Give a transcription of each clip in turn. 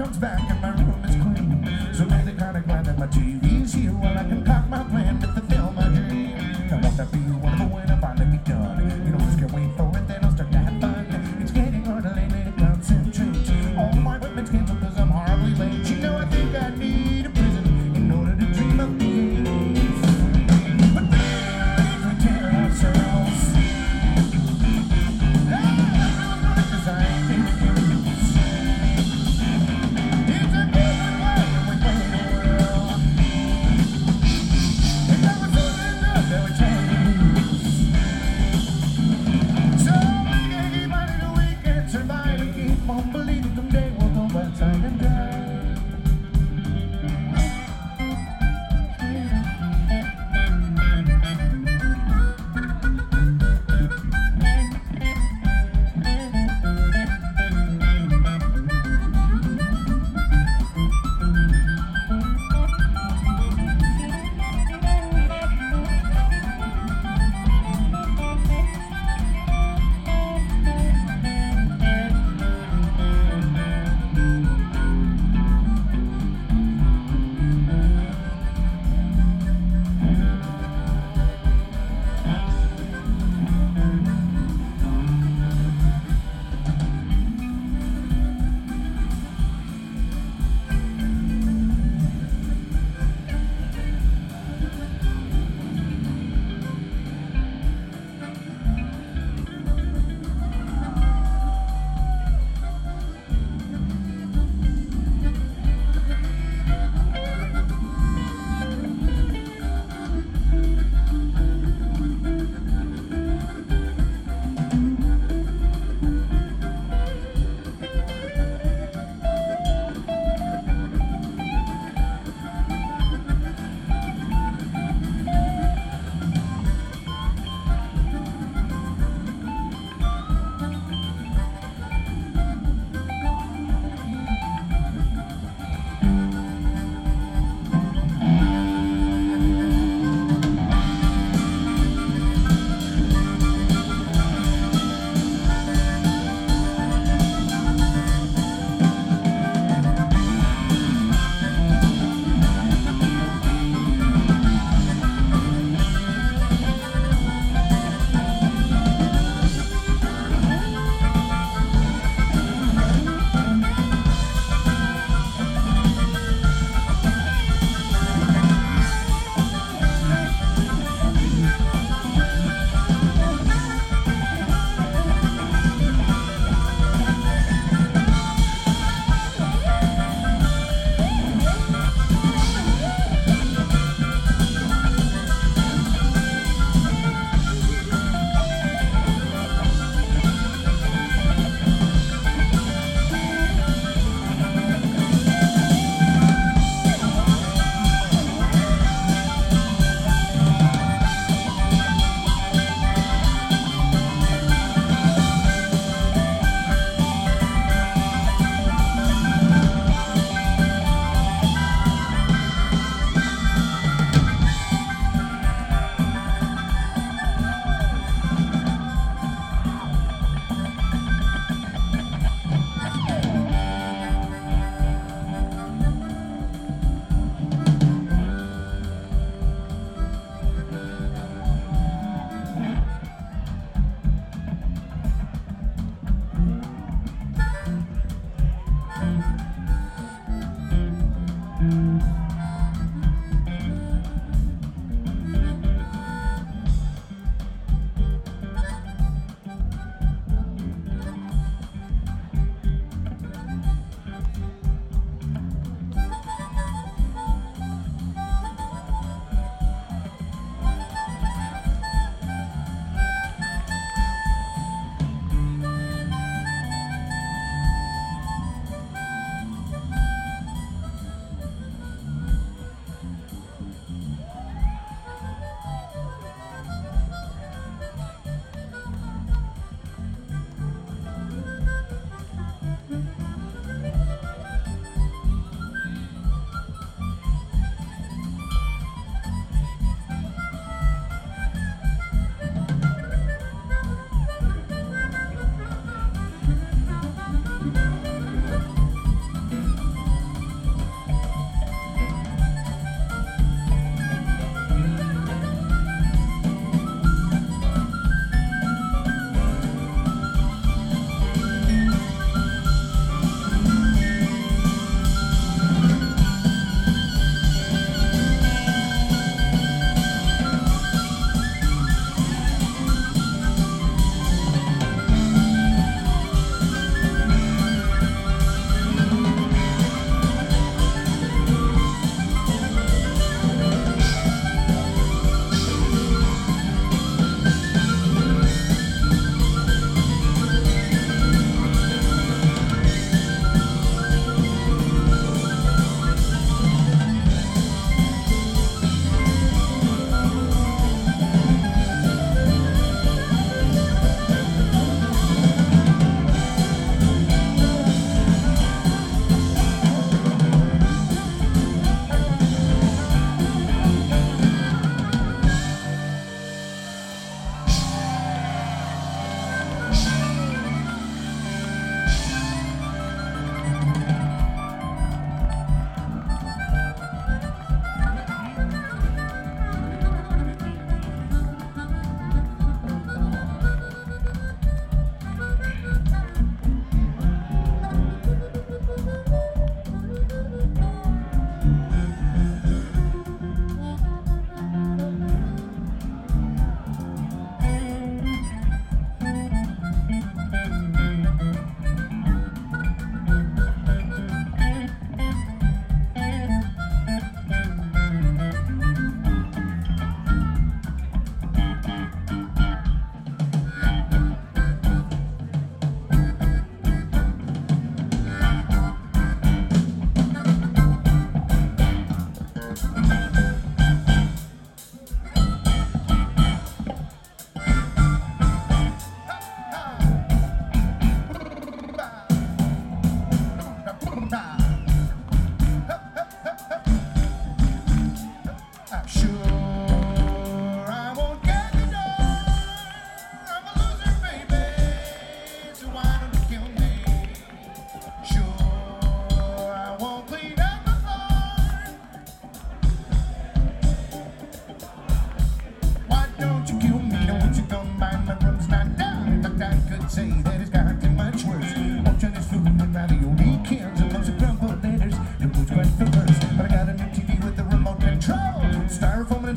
comes back and my room is clean. So really kinda glad that my TV's here while I concoct my plan to fulfill my dream. I want to be wonderful when I finally be done. You know, just can't wait for it, then I'll start to have fun. It's getting hard to lately to concentrate. All my equipment's canceled cause I'm horribly late. You know, I think I need a prison in order to dream of being free. But then we tear ourselves. Everyone's gonna design things.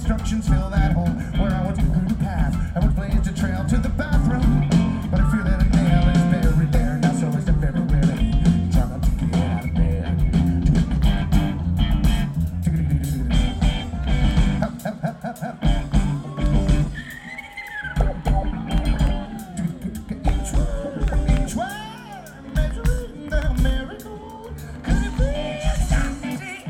instructions fill that hole where I once grew the path. I once blazed a trail to the bathroom, but I fear that a nail is buried there. Now so is the February. Try not to get out of bed. Each one measuring the miracle. Could it be a certainty?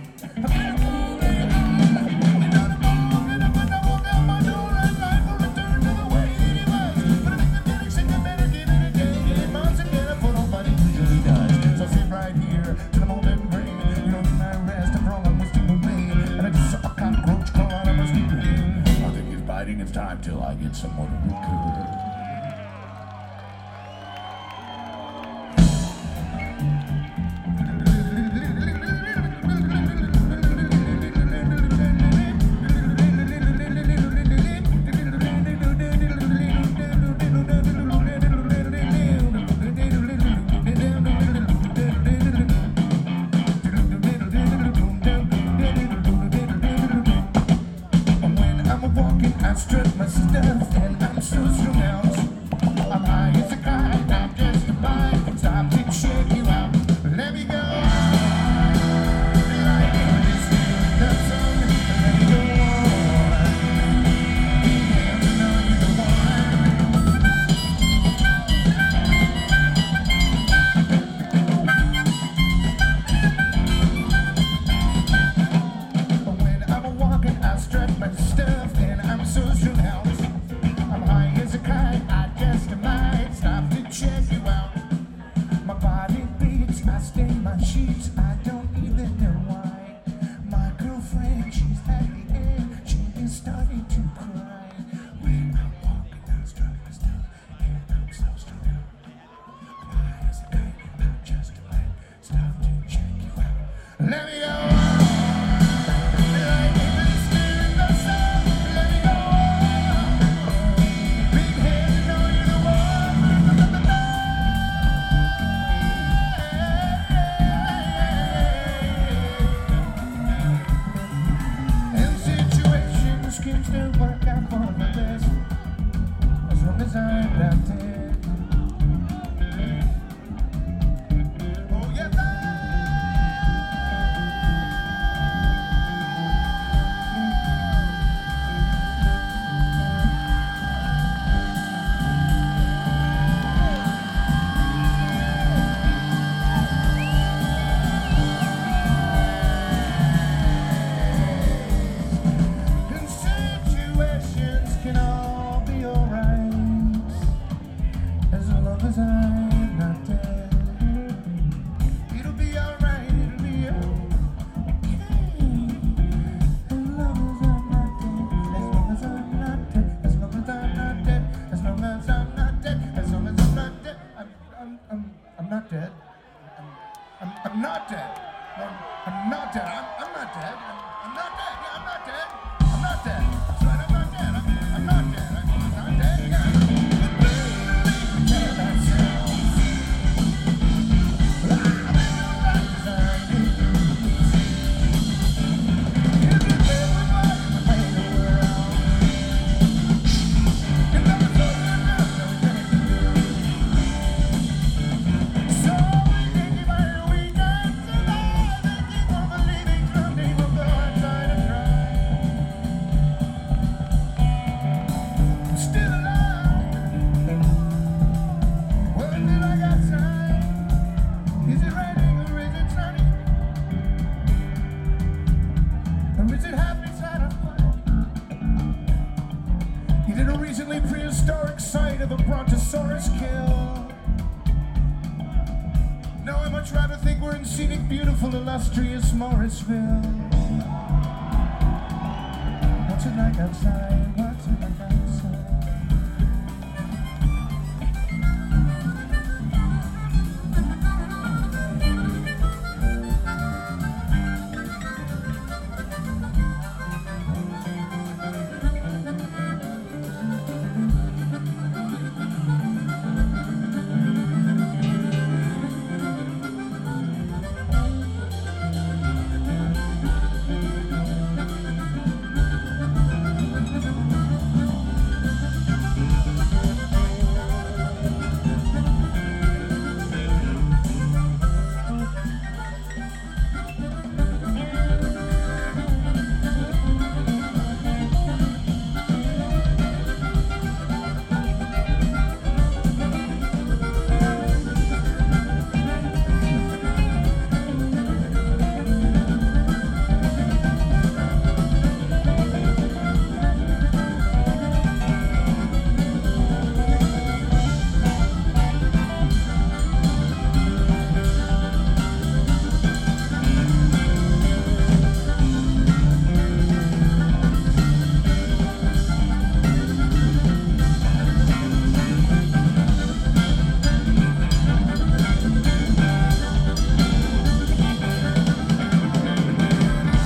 It's time till I get some more liquor. I strut my stuff and I'm so strung out. I'm high as a kite, I'm just a bite. Stop to check you out. Let me go. Like this the sun. Let me go on. Can't you know you're the one. When I'm walking, I strut my stuff and I'm so strung out. I'm high as a kite, I just might stop to check you out. My body beats, I stain my sheets, I don't even know why. My girlfriend, she's at the end, she is starting to cry. When I'm walking, I strut my stuff and I'm so strung out. I'm high as a kite, I just might stop to check you out. Let me go. Can still work out for the best as long as I'm not dead. Oh yes, can all be alright as long as I'm not dead. It'll be alright, it'll be okay as long as I'm not dead. As long as I'm not dead. As long as I'm not dead. As long as I'm not dead. As long as I'm not dead. I'm not dead. I'm not dead. I'm not dead. I'm not dead. I'm not dead. Yeah, I'm not dead. I'm not dead. That's right, I'm not dead. I'm not dead. I'm not dead. Yeah. Recently prehistoric site of a brontosaurus kill. No, I'd much rather think we're in scenic, beautiful, illustrious Morrisville. What's it like outside?